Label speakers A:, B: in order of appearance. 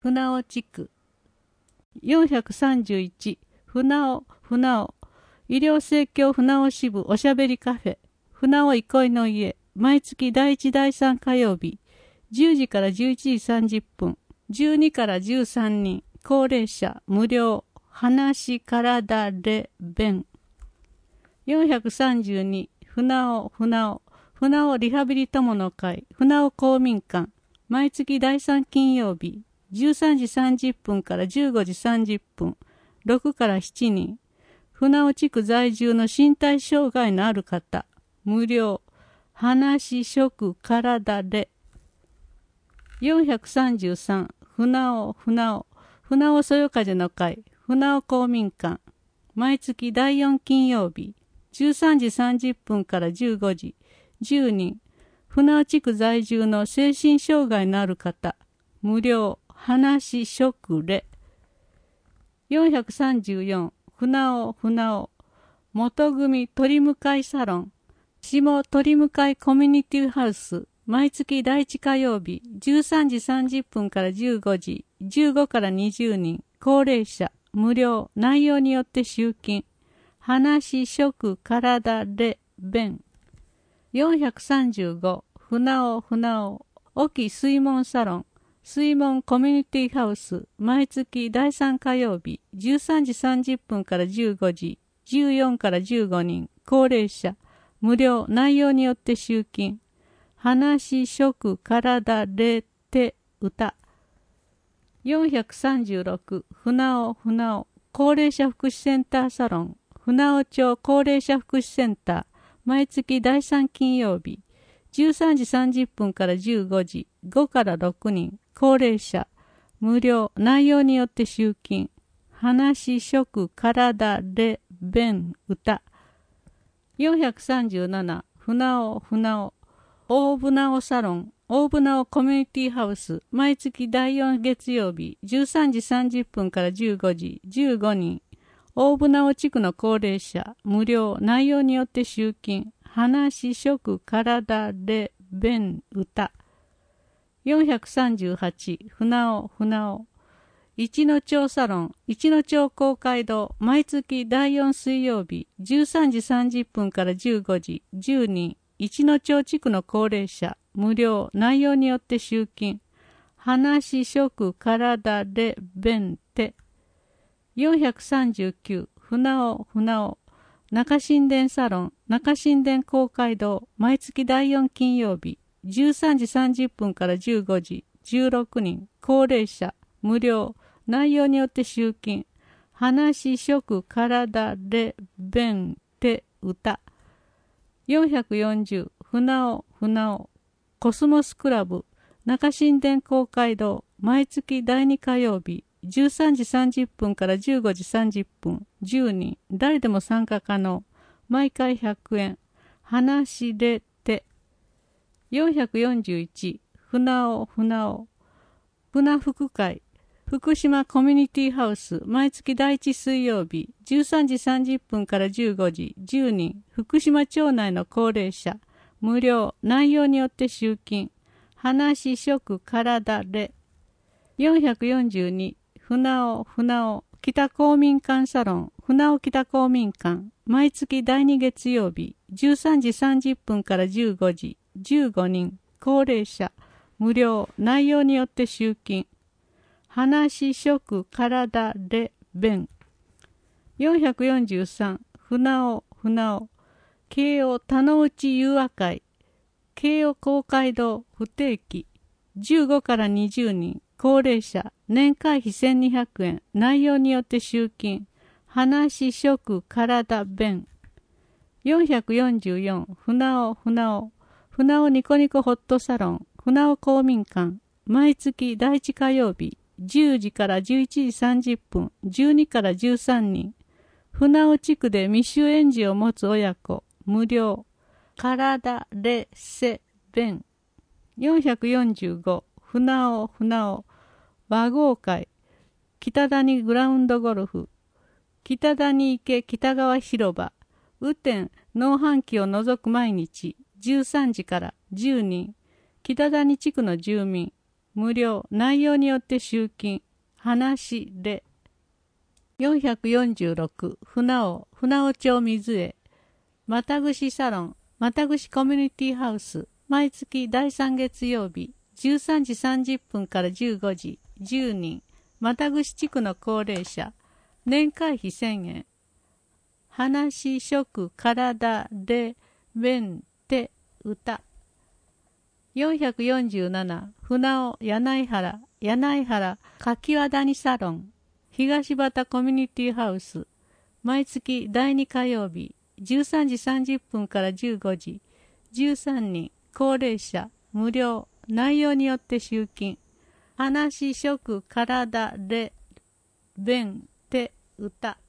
A: 船尾地区。431、船尾、医療生協船尾支部おしゃべりカフェ、船尾憩いの家、毎月第1第3火曜日、10時から11時30分、12から13人、高齢者、無料、話、体、弁。432、船尾リハビリ友の会、船尾公民館、毎月第3金曜日、13時30分から15時30分、6から7人、船尾地区在住の身体障害のある方、無料、話、食、体で。433、船尾そよ風の会、船尾公民館、毎月第4金曜日、13時30分から15時、10人、船尾地区在住の精神障害のある方、無料、話、食、434、船尾、元組取り迎えサロン、下取り迎えコミュニティハウス、毎月第1火曜日、13時30分から15時、15から20人、高齢者、無料、内容によって集金、話、食、体、弁。435、船尾、沖水門サロン、水門コミュニティハウス、毎月第3火曜日、13時30分から15時、14から15人、高齢者、無料、内容によって集金、話、食、体、歌。436、船尾、高齢者福祉センターサロン、船尾町高齢者福祉センター、毎月第3金曜日、13時30分から15時、5から6人、高齢者、無料、内容によって集金、話、食、体、弁、歌。437、船尾、大船尾サロン、大船尾コミュニティハウス、毎月第4月曜日、13時30分から15時、15人、大船尾地区の高齢者、無料、内容によって集金、話、食、体、弁、歌。438、船尾、一の町サロン、一の町公会堂、毎月第4水曜日、13時30分から15時、10人、一の町地区の高齢者、無料、内容によって集金、話、食、体、弁、手。439、船尾、中新田サロン、中新田公会堂、毎月第4金曜日、13時30分から15時、16人、高齢者、無料、内容によって集金、話、食、体、弁、手、歌。440、船尾、コスモスクラブ、中新田公会堂、毎月第2火曜日、13時30分から15時30分、10人、誰でも参加可能、毎回100円、話で手。441、船尾、船福会、福島コミュニティハウス、毎月第1水曜日、13時30分から15時、10人、福島町内の高齢者、無料、内容によって集金、話、食、体、442、船尾、北公民館サロン、船尾北公民館、毎月第2月曜日、13時30分から15時、15人、高齢者、無料、内容によって集金、話、食、体、弁。443、船尾、慶応田之内友和会、慶応公会堂不定期、15から20人、高齢者、年会費1200円、内容によって集金、話、食、体、弁。444、船尾ニコニコホットサロン、船尾公民館、毎月第1火曜日、10時から11時30分、12から13人、船尾地区で未就園児を持つ親子、無料、体、弁。445、船尾、和合会、北谷グラウンドゴルフ、北谷池北川広場、雨天、農飯期を除く毎日、13時から10人、北谷地区の住民、 無料、内容によって集金、話で。446、船尾町水江、またぐしサロン、またぐしコミュニティハウス、毎月第3月曜日、13時30分から15時、10人、またぐし地区の高齢者、年会費1000円。話、食、体、で、弁、手、歌。447、船尾、柳原、柿和谷サロン、東畑コミュニティハウス、毎月第2火曜日、13時30分から15時、13人、高齢者、無料、内容によって集金。話、食、体、で、弁、手、歌。